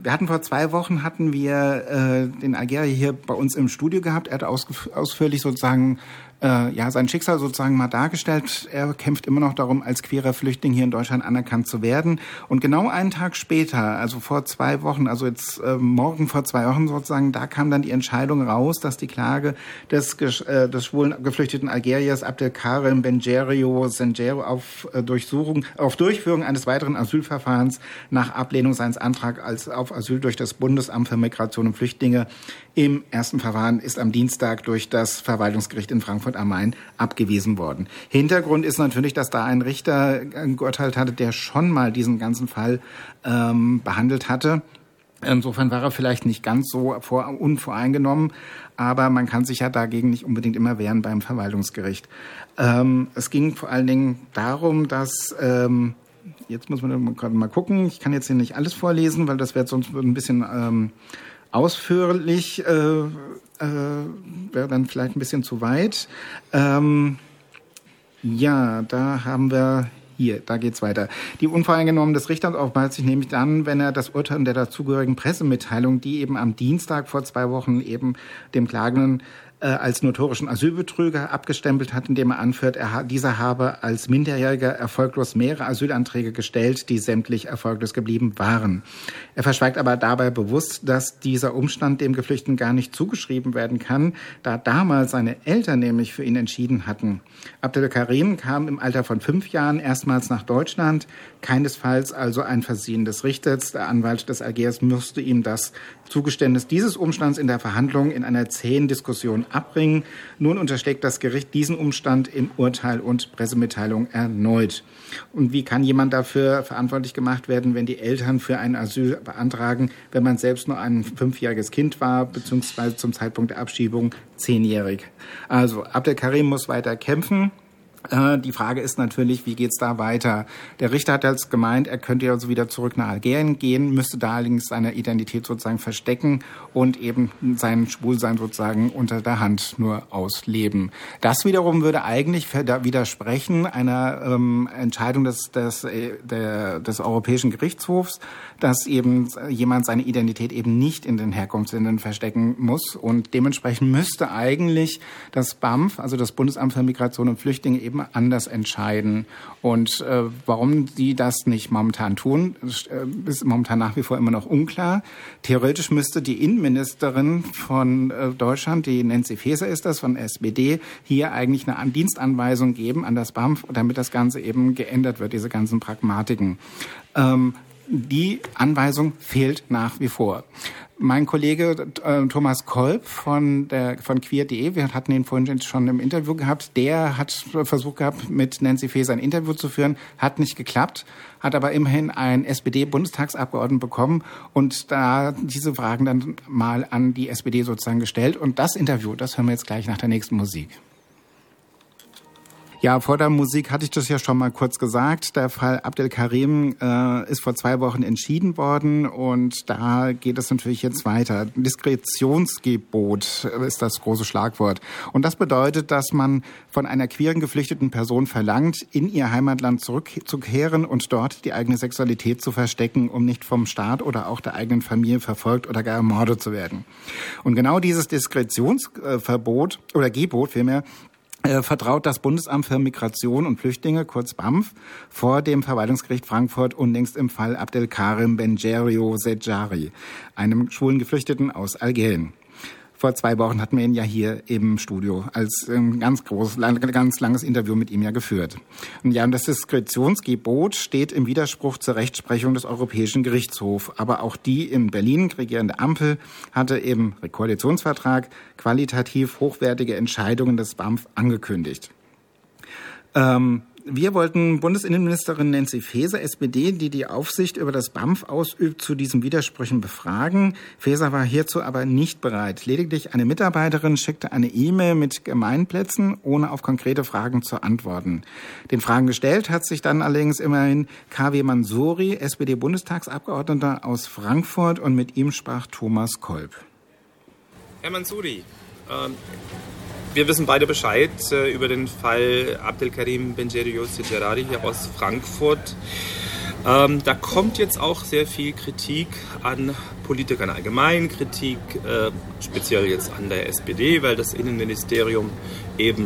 Wir hatten vor 2 Wochen den Algerier hier bei uns im Studio gehabt. Er hat ausführlich sozusagen sein Schicksal sozusagen mal dargestellt. Er kämpft immer noch darum, als queerer Flüchtling hier in Deutschland anerkannt zu werden. Und genau einen Tag später, also vor 2 Wochen, also jetzt morgen vor 2 Wochen sozusagen, da kam dann die Entscheidung raus, dass die Klage des schwulen geflüchteten Algeriers Abdelkarim Benjerio Senjero auf Durchführung eines weiteren Asylverfahrens nach Ablehnung seines Antrags auf Asyl durch das Bundesamt für Migration und Flüchtlinge im ersten Verfahren ist am Dienstag durch das Verwaltungsgericht in Frankfurt am Main abgewiesen worden. Hintergrund ist natürlich, dass da ein Richter geurteilt hatte, der schon mal diesen ganzen Fall behandelt hatte. Insofern war er vielleicht nicht ganz so unvoreingenommen, aber man kann sich ja dagegen nicht unbedingt immer wehren beim Verwaltungsgericht. Es ging vor allen Dingen darum, dass jetzt muss man mal gucken, ich kann jetzt hier nicht alles vorlesen, weil das wäre sonst ein bisschen ausführlich, wäre dann vielleicht ein bisschen zu weit. Da haben wir da geht's weiter. Die Unvoreingenommen des Richters offenbart sich nämlich dann, wenn er das Urteil und der dazugehörigen Pressemitteilung, die eben am Dienstag vor 2 Wochen eben dem Klagenden als notorischen Asylbetrüger abgestempelt hat, indem er anführt, dieser habe als Minderjähriger erfolglos mehrere Asylanträge gestellt, die sämtlich erfolglos geblieben waren. Er verschweigt aber dabei bewusst, dass dieser Umstand dem Geflüchteten gar nicht zugeschrieben werden kann, da damals seine Eltern nämlich für ihn entschieden hatten. Abdelkarim kam im Alter von 5 Jahren erstmals nach Deutschland, keinesfalls also ein Versehen des Richters. Der Anwalt des Algeriers musste ihm das Zugeständnis dieses Umstands in der Verhandlung in einer zähen Diskussion abbringen. Nun unterschlägt das Gericht diesen Umstand in Urteil und Pressemitteilung erneut. Und wie kann jemand dafür verantwortlich gemacht werden, wenn die Eltern für ein Asyl beantragen, wenn man selbst nur ein 5-jähriges Kind war, beziehungsweise zum Zeitpunkt der Abschiebung 10-jährig? Also Abdelkarim muss weiter kämpfen. Die Frage ist natürlich, wie geht's da weiter? Der Richter hat jetzt gemeint, er könnte also wieder zurück nach Algerien gehen, müsste da allerdings seine Identität sozusagen verstecken und eben sein Schwulsein sozusagen unter der Hand nur ausleben. Das wiederum würde eigentlich widersprechen einer Entscheidung des Europäischen Gerichtshofs, dass eben jemand seine Identität eben nicht in den Herkunftsländern verstecken muss. Und dementsprechend müsste eigentlich das BAMF, also das Bundesamt für Migration und Flüchtlinge, eben anders entscheiden. Und warum die das nicht momentan tun, ist momentan nach wie vor immer noch unklar. Theoretisch müsste die Innenministerin von Deutschland, die Nancy Faeser ist das, von SPD, hier eigentlich eine Dienstanweisung geben an das BAMF, damit das Ganze eben geändert wird, diese ganzen Pragmatiken. Die Anweisung fehlt nach wie vor. Mein Kollege Thomas Kolb von queer.de, wir hatten ihn vorhin schon im Interview gehabt, der hat versucht gehabt, mit Nancy Faeser ein Interview zu führen, hat nicht geklappt, hat aber immerhin einen SPD-Bundestagsabgeordneten bekommen und da diese Fragen dann mal an die SPD sozusagen gestellt. Und das Interview, das hören wir jetzt gleich nach der nächsten Musik. Ja, vor der Musik hatte ich das ja schon mal kurz gesagt. Der Fall Abdelkarim ist vor 2 Wochen entschieden worden und da geht es natürlich jetzt weiter. Diskretionsgebot ist das große Schlagwort. Und das bedeutet, dass man von einer queeren geflüchteten Person verlangt, in ihr Heimatland zurückzukehren und dort die eigene Sexualität zu verstecken, um nicht vom Staat oder auch der eigenen Familie verfolgt oder gar ermordet zu werden. Und genau dieses Diskretionsverbot oder Gebot vielmehr vertraut das Bundesamt für Migration und Flüchtlinge, kurz BAMF, vor dem Verwaltungsgericht Frankfurt unlängst im Fall Abdelkarim Benjerio Senjari, einem schwulen Geflüchteten aus Algerien. Vor 2 Wochen hatten wir ihn ja hier im Studio als ganz langes Interview mit ihm ja geführt. Und ja, und das Diskretionsgebot steht im Widerspruch zur Rechtsprechung des Europäischen Gerichtshofs. Aber auch die in Berlin regierende Ampel hatte im Koalitionsvertrag qualitativ hochwertige Entscheidungen des BAMF angekündigt. Wir wollten Bundesinnenministerin Nancy Faeser, SPD, die die Aufsicht über das BAMF ausübt, zu diesen Widersprüchen befragen. Faeser war hierzu aber nicht bereit. Lediglich eine Mitarbeiterin schickte eine E-Mail mit Gemeinplätzen, ohne auf konkrete Fragen zu antworten. Den Fragen gestellt hat sich dann allerdings immerhin KW Mansouri, SPD-Bundestagsabgeordneter aus Frankfurt, und mit ihm sprach Thomas Kolb. Herr Mansouri, wir wissen beide Bescheid über den Fall Abdelkarim Benjerio Senjari hier aus Frankfurt. Da kommt jetzt auch sehr viel Kritik an Politikern allgemein, Kritik speziell jetzt an der SPD, weil das Innenministerium eben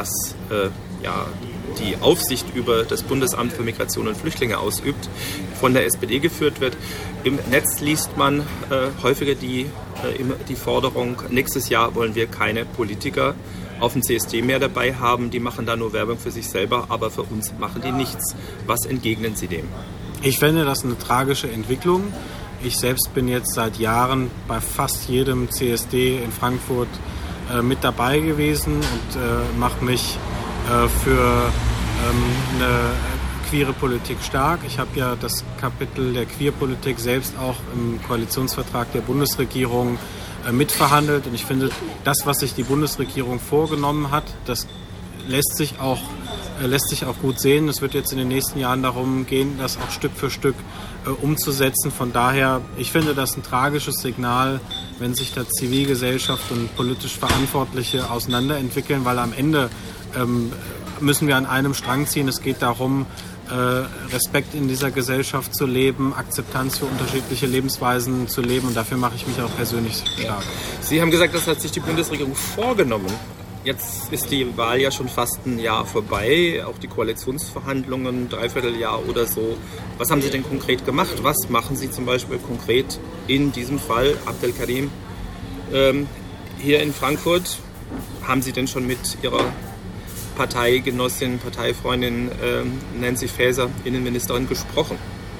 die Aufsicht über das Bundesamt für Migration und Flüchtlinge ausübt, von der SPD geführt wird. Im Netz liest man häufiger die Forderung, nächstes Jahr wollen wir keine Politiker auf dem CSD mehr dabei haben, die machen da nur Werbung für sich selber, aber für uns machen die nichts. Was entgegnen Sie dem? Ich finde das eine tragische Entwicklung. Ich selbst bin jetzt seit Jahren bei fast jedem CSD in Frankfurt mit dabei gewesen und mache mich für eine queere Politik stark. Ich habe ja das Kapitel der Queerpolitik selbst auch im Koalitionsvertrag der Bundesregierung mitverhandelt und ich finde, das, was sich die Bundesregierung vorgenommen hat, das lässt sich auch gut sehen. Es wird jetzt in den nächsten Jahren darum gehen, das auch Stück für Stück umzusetzen. Von daher, ich finde das ein tragisches Signal, wenn sich da Zivilgesellschaft und politisch Verantwortliche auseinanderentwickeln, weil am Ende müssen wir an einem Strang ziehen. Es geht darum, Respekt in dieser Gesellschaft zu leben, Akzeptanz für unterschiedliche Lebensweisen zu leben und dafür mache ich mich auch persönlich stark. Sie haben gesagt, das hat sich die Bundesregierung vorgenommen. Jetzt ist die Wahl ja schon fast ein Jahr vorbei, auch die Koalitionsverhandlungen, Dreivierteljahr oder so. Was haben Sie denn konkret gemacht? Was machen Sie zum Beispiel konkret in diesem Fall, Abdelkarim, hier in Frankfurt? Haben Sie denn schon mit Ihrer Parteigenossin, Parteifreundin Nancy Faeser, Innenministerin, gesprochen?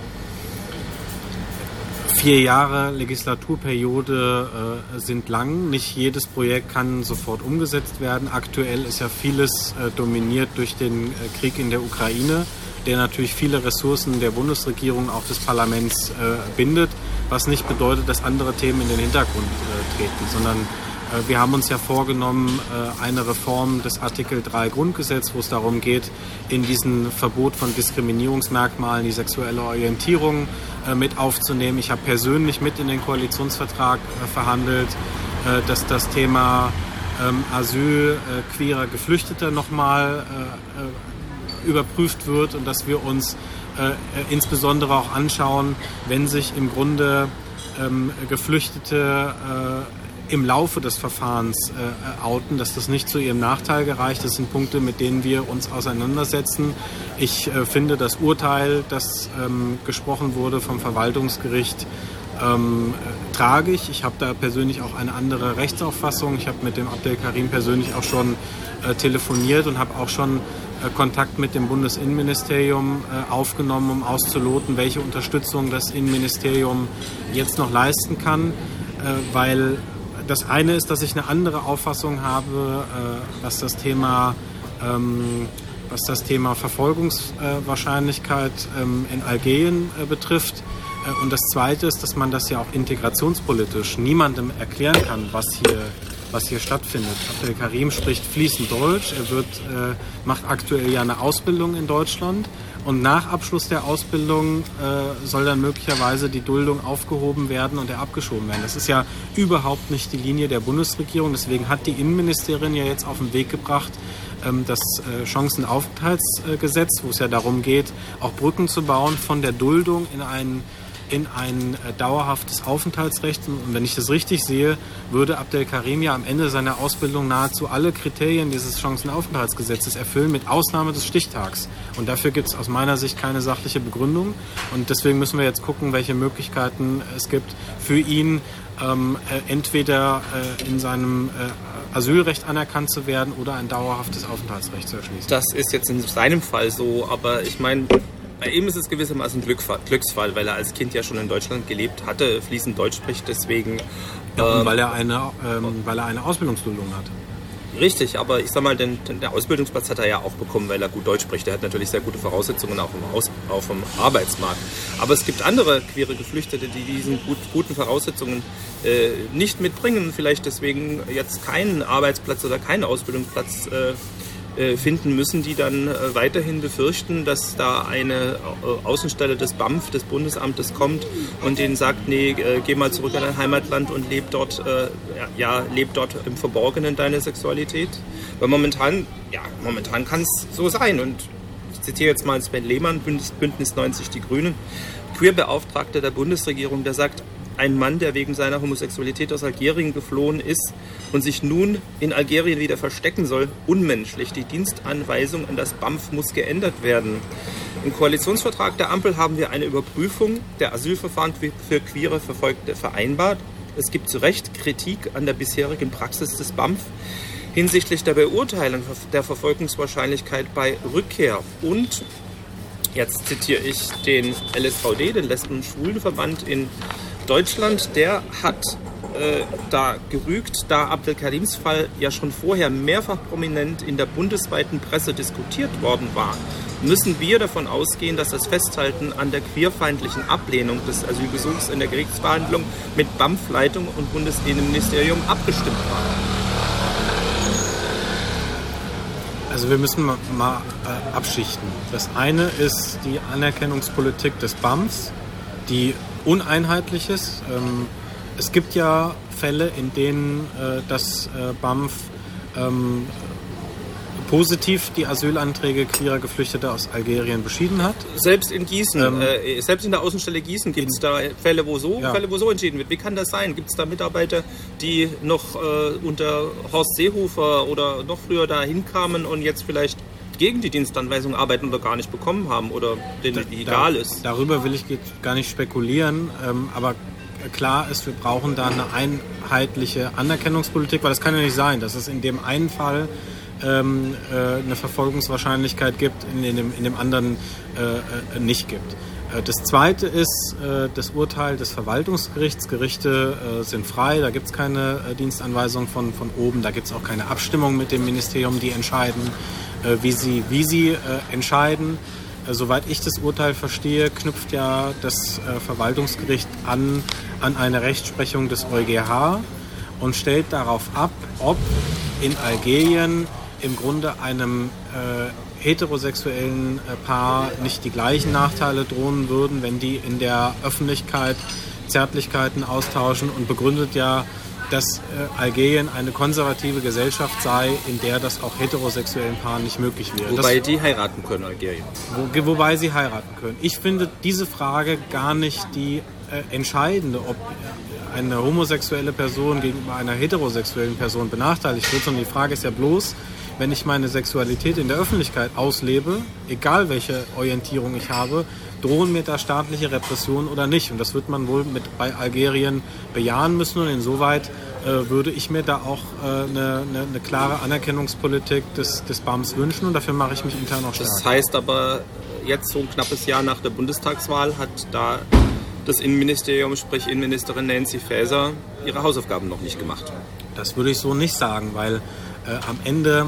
4 Jahre Legislaturperiode sind lang. Nicht jedes Projekt kann sofort umgesetzt werden. Aktuell ist ja vieles dominiert durch den Krieg in der Ukraine, der natürlich viele Ressourcen der Bundesregierung, auch des Parlaments bindet, was nicht bedeutet, dass andere Themen in den Hintergrund treten, sondern wir haben uns ja vorgenommen, eine Reform des Artikel 3 Grundgesetz, wo es darum geht, in diesen Verbot von Diskriminierungsmerkmalen die sexuelle Orientierung mit aufzunehmen. Ich habe persönlich mit in den Koalitionsvertrag verhandelt, dass das Thema Asyl queerer Geflüchteter nochmal überprüft wird und dass wir uns insbesondere auch anschauen, wenn sich im Grunde Geflüchtete im Laufe des Verfahrens outen, dass das nicht zu ihrem Nachteil gereicht. Das sind Punkte, mit denen wir uns auseinandersetzen. Ich finde das Urteil, das gesprochen wurde vom Verwaltungsgericht, tragisch. Ich habe da persönlich auch eine andere Rechtsauffassung. Ich habe mit dem Abdelkarim persönlich auch schon telefoniert und habe auch schon Kontakt mit dem Bundesinnenministerium aufgenommen, um auszuloten, welche Unterstützung das Innenministerium jetzt noch leisten kann, weil das eine ist, dass ich eine andere Auffassung habe, was das Thema Verfolgungswahrscheinlichkeit in Algerien betrifft. Und das zweite ist, dass man das ja auch integrationspolitisch niemandem erklären kann, was hier stattfindet. Abdelkarim spricht fließend Deutsch. Er macht aktuell ja eine Ausbildung in Deutschland. Und nach Abschluss der Ausbildung soll dann möglicherweise die Duldung aufgehoben werden und er abgeschoben werden. Das ist ja überhaupt nicht die Linie der Bundesregierung. Deswegen hat die Innenministerin ja jetzt auf den Weg gebracht, das Chancenaufenthaltsgesetz, wo es ja darum geht, auch Brücken zu bauen von der Duldung in ein dauerhaftes Aufenthaltsrecht. Und wenn ich das richtig sehe, würde Abdelkarim ja am Ende seiner Ausbildung nahezu alle Kriterien dieses Chancenaufenthaltsgesetzes erfüllen, mit Ausnahme des Stichtags. Und dafür gibt es aus meiner Sicht keine sachliche Begründung. Und deswegen müssen wir jetzt gucken, welche Möglichkeiten es gibt für ihn, entweder in seinem Asylrecht anerkannt zu werden oder ein dauerhaftes Aufenthaltsrecht zu erschließen. Das ist jetzt in seinem Fall so, aber ich meine, bei ihm ist es gewissermaßen ein Glücksfall, weil er als Kind ja schon in Deutschland gelebt hatte, fließend Deutsch spricht, deswegen... Ja, und weil er eine Ausbildungsduldung hat. Richtig, aber ich sag mal, der Ausbildungsplatz hat er ja auch bekommen, weil er gut Deutsch spricht. Er hat natürlich sehr gute Voraussetzungen auch im Arbeitsmarkt. Aber es gibt andere queere Geflüchtete, die diesen guten Voraussetzungen nicht mitbringen, vielleicht deswegen jetzt keinen Arbeitsplatz oder keinen Ausbildungsplatz finden müssen, die dann weiterhin befürchten, dass da eine Außenstelle des BAMF, des Bundesamtes, kommt und denen sagt, nee, geh mal zurück in dein Heimatland und leb dort im Verborgenen deine Sexualität. Weil momentan kann es so sein und ich zitiere jetzt mal Sven Lehmann, Bündnis 90 Die Grünen, Queerbeauftragter der Bundesregierung, der sagt, ein Mann, der wegen seiner Homosexualität aus Algerien geflohen ist und sich nun in Algerien wieder verstecken soll, unmenschlich. Die Dienstanweisung an das BAMF muss geändert werden. Im Koalitionsvertrag der Ampel haben wir eine Überprüfung der Asylverfahren für queere Verfolgte vereinbart. Es gibt zu Recht Kritik an der bisherigen Praxis des BAMF hinsichtlich der Beurteilung der Verfolgungswahrscheinlichkeit bei Rückkehr. Und jetzt zitiere ich den LSVD, den Lesben- und Schwulenverband in Deutschland, der hat da gerügt, da Abdelkarims Fall ja schon vorher mehrfach prominent in der bundesweiten Presse diskutiert worden war, müssen wir davon ausgehen, dass das Festhalten an der queerfeindlichen Ablehnung des Asylgesuchs in der Gerichtsverhandlung mit BAMF-Leitung und Bundesinnenministerium abgestimmt war. Also wir müssen mal abschichten. Das eine ist die Anerkennungspolitik des BAMFs, die uneinheitlich ist. Es gibt ja Fälle, in denen das BAMF positiv die Asylanträge queerer Geflüchteter aus Algerien beschieden hat. Selbst in Gießen, selbst in der Außenstelle Gießen gibt es da Fälle, wo so entschieden wird. Wie kann das sein? Gibt es da Mitarbeiter, die noch unter Horst Seehofer oder noch früher da hinkamen und jetzt vielleicht gegen die Dienstanweisung arbeiten oder gar nicht bekommen haben oder denen die egal ist? Darüber will ich gar nicht spekulieren, aber klar ist, wir brauchen da eine einheitliche Anerkennungspolitik, weil das kann ja nicht sein, dass es in dem einen Fall eine Verfolgungswahrscheinlichkeit gibt, in dem anderen nicht gibt. Das Zweite ist das Urteil des Verwaltungsgerichts. Gerichte sind frei, da gibt es keine Dienstanweisung von oben, da gibt es auch keine Abstimmung mit dem Ministerium, die entscheiden, wie sie entscheiden. Soweit ich das Urteil verstehe, knüpft ja das Verwaltungsgericht an eine Rechtsprechung des EuGH und stellt darauf ab, ob in Algerien im Grunde einem heterosexuellen Paar nicht die gleichen Nachteile drohen würden, wenn die in der Öffentlichkeit Zärtlichkeiten austauschen, und begründet ja, dass Algerien eine konservative Gesellschaft sei, in der das auch heterosexuellen Paaren nicht möglich wäre. Wobei die heiraten können, Algerien. Wobei sie heiraten können. Ich finde diese Frage gar nicht die entscheidende, ob eine homosexuelle Person gegenüber einer heterosexuellen Person benachteiligt wird, sondern die Frage ist ja bloß, wenn ich meine Sexualität in der Öffentlichkeit auslebe, egal welche Orientierung ich habe, drohen mir da staatliche Repressionen oder nicht? Und das wird man wohl bei Algerien bejahen müssen. Und insoweit würde ich mir da auch eine klare Anerkennungspolitik des BAMFs wünschen. Und dafür mache ich mich intern auch stark. Das heißt aber, jetzt so ein knappes Jahr nach der Bundestagswahl hat da das Innenministerium, sprich Innenministerin Nancy Faeser, ihre Hausaufgaben noch nicht gemacht. Das würde ich so nicht sagen, weil am Ende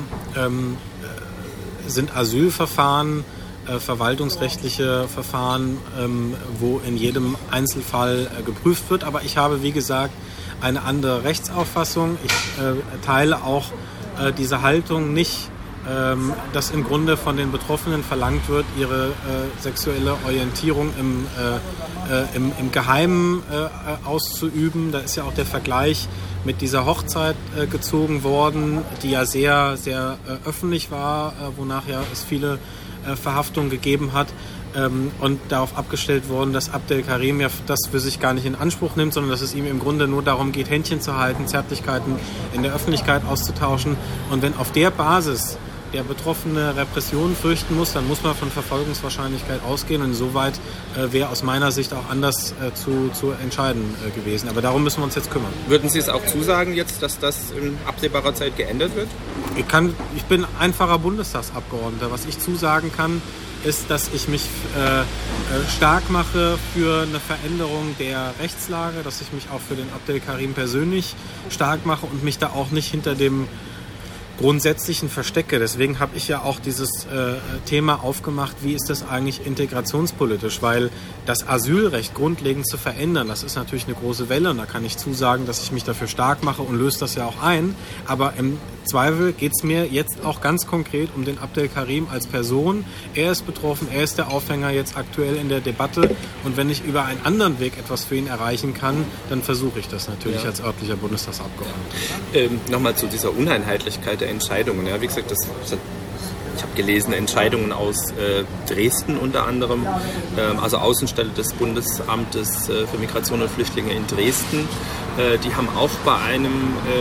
sind Asylverfahren, verwaltungsrechtliche Verfahren, wo in jedem Einzelfall geprüft wird. Aber ich habe, wie gesagt, eine andere Rechtsauffassung. Ich teile auch diese Haltung nicht, dass im Grunde von den Betroffenen verlangt wird, ihre sexuelle Orientierung im Geheimen auszuüben. Da ist ja auch der Vergleich mit dieser Hochzeit gezogen worden, die ja sehr, sehr öffentlich war, wonach ja es viele Verhaftungen gegeben hat, und darauf abgestellt worden, dass Abdelkarim ja das für sich gar nicht in Anspruch nimmt, sondern dass es ihm im Grunde nur darum geht, Händchen zu halten, Zärtlichkeiten in der Öffentlichkeit auszutauschen. Und wenn auf der Basis der Betroffene Repressionen fürchten muss, dann muss man von Verfolgungswahrscheinlichkeit ausgehen. Und insoweit wäre aus meiner Sicht auch anders zu entscheiden gewesen. Aber darum müssen wir uns jetzt kümmern. Würden Sie es auch zusagen jetzt, dass das in absehbarer Zeit geändert wird? Ich bin einfacher Bundestagsabgeordneter. Was ich zusagen kann, ist, dass ich mich stark mache für eine Veränderung der Rechtslage, dass ich mich auch für den Abdelkarim persönlich stark mache und mich da auch nicht hinter dem Grundsätzlichen verstecke. Deswegen habe ich ja auch dieses Thema aufgemacht, wie ist das eigentlich integrationspolitisch, weil das Asylrecht grundlegend zu verändern, das ist natürlich eine große Welle, und da kann ich zusagen, dass ich mich dafür stark mache und löse das ja auch ein, aber im Zweifel geht es mir jetzt auch ganz konkret um den Abdelkarim als Person. Er ist betroffen, er ist der Aufhänger jetzt aktuell in der Debatte, und wenn ich über einen anderen Weg etwas für ihn erreichen kann, dann versuche ich das natürlich als örtlicher Bundestagsabgeordneter. Nochmal zu dieser Uneinheitlichkeit der Entscheidungen. Ja, wie gesagt, das ich habe gelesen, Entscheidungen aus Dresden unter anderem, also Außenstelle des Bundesamtes für Migration und Flüchtlinge in Dresden. Die haben auch bei einem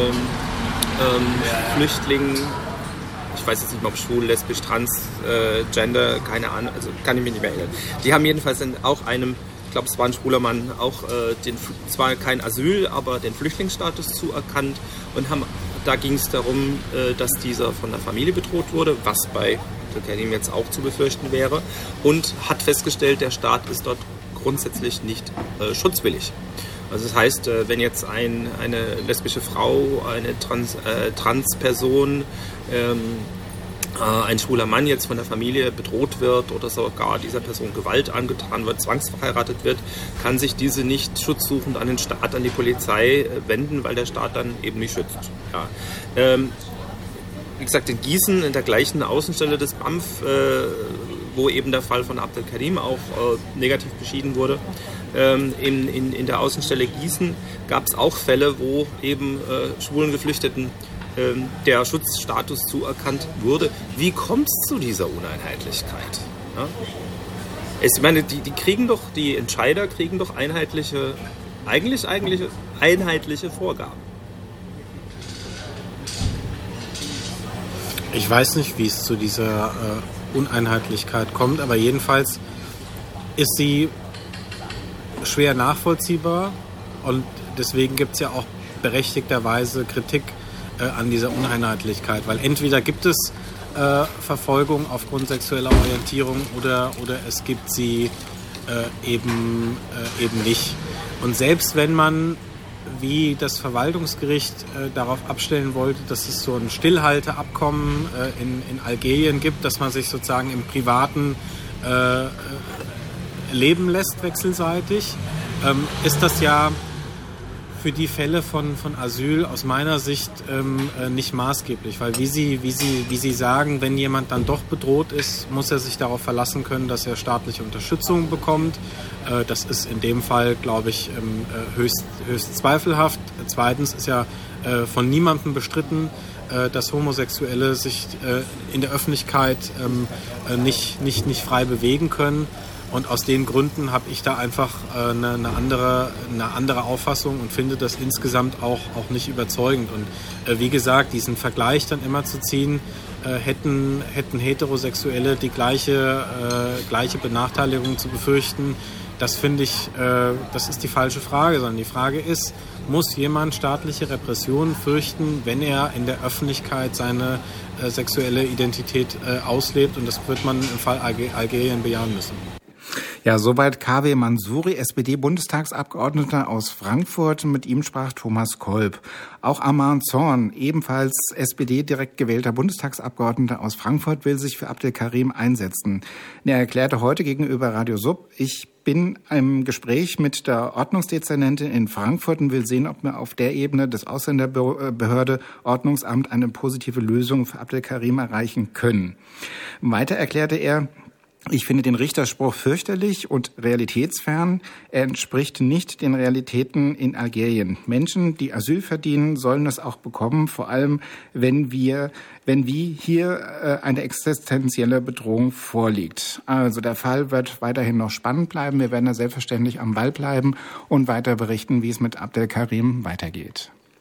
Flüchtling, ich weiß jetzt nicht mehr, ob schwul, lesbisch, trans, Gender, keine Ahnung, also kann ich mich nicht mehr erinnern. Die haben jedenfalls auch einem, ich glaube, es war ein schwuler Mann, auch zwar kein Asyl, aber den Flüchtlingsstatus zuerkannt und da ging es darum, dass dieser von der Familie bedroht wurde, was bei Abdelkerim jetzt auch zu befürchten wäre, und hat festgestellt, der Staat ist dort grundsätzlich nicht schutzwillig. Also das heißt, wenn jetzt eine lesbische Frau, eine Transperson, ein schwuler Mann jetzt von der Familie bedroht wird oder sogar dieser Person Gewalt angetan wird, zwangsverheiratet wird, kann sich diese nicht schutzsuchend an den Staat, an die Polizei wenden, weil der Staat dann eben nicht schützt. Ja. Wie gesagt, in Gießen, in der gleichen Außenstelle des BAMF, wo eben der Fall von Abdelkerim auch negativ beschieden wurde, in der Außenstelle Gießen gab es auch Fälle, wo eben schwulen Geflüchteten der Schutzstatus zuerkannt wurde. Wie kommt es zu dieser Uneinheitlichkeit? Ja? Ich meine, die Entscheider kriegen doch einheitliche Vorgaben. Ich weiß nicht, wie es zu dieser Uneinheitlichkeit kommt, aber jedenfalls ist sie schwer nachvollziehbar und deswegen gibt es ja auch berechtigterweise Kritik an dieser Uneinheitlichkeit, weil entweder gibt es Verfolgung aufgrund sexueller Orientierung oder es gibt sie eben nicht. Und selbst wenn man, wie das Verwaltungsgericht darauf abstellen wollte, dass es so ein Stillhalteabkommen in Algerien gibt, dass man sich sozusagen im Privaten leben lässt wechselseitig, ist das ja für die Fälle von Asyl aus meiner Sicht nicht maßgeblich, weil wie Sie sagen, wenn jemand dann doch bedroht ist, muss er sich darauf verlassen können, dass er staatliche Unterstützung bekommt. Das ist in dem Fall, glaube ich, höchst zweifelhaft. Zweitens ist ja von niemandem bestritten, dass Homosexuelle sich in der Öffentlichkeit nicht frei bewegen können. Und aus den Gründen habe ich da einfach eine andere Auffassung und finde das insgesamt auch nicht überzeugend. Und wie gesagt, diesen Vergleich dann immer zu ziehen, hätten Heterosexuelle die gleiche Benachteiligung zu befürchten, das finde ich, das ist die falsche Frage, sondern die Frage ist, muss jemand staatliche Repressionen fürchten, wenn er in der Öffentlichkeit seine sexuelle Identität auslebt? Und das wird man im Fall Algerien bejahen müssen. Ja, soweit Kaveh Mansouri, SPD-Bundestagsabgeordneter aus Frankfurt. Mit ihm sprach Thomas Kolb. Auch Arman Zorn, ebenfalls SPD-direkt gewählter Bundestagsabgeordneter aus Frankfurt, will sich für Abdelkerim einsetzen. Er erklärte heute gegenüber Radio Sub, ich bin im Gespräch mit der Ordnungsdezernentin in Frankfurt und will sehen, ob wir auf der Ebene des Ausländerbehörde Ordnungsamt eine positive Lösung für Abdelkerim erreichen können. Weiter erklärte er, ich finde den Richterspruch fürchterlich und realitätsfern. Er entspricht nicht den Realitäten in Algerien. Menschen, die Asyl verdienen, sollen es auch bekommen, vor allem wenn hier eine existenzielle Bedrohung vorliegt. Also der Fall wird weiterhin noch spannend bleiben. Wir werden da selbstverständlich am Ball bleiben und weiter berichten, wie es mit Abdelkerim weitergeht.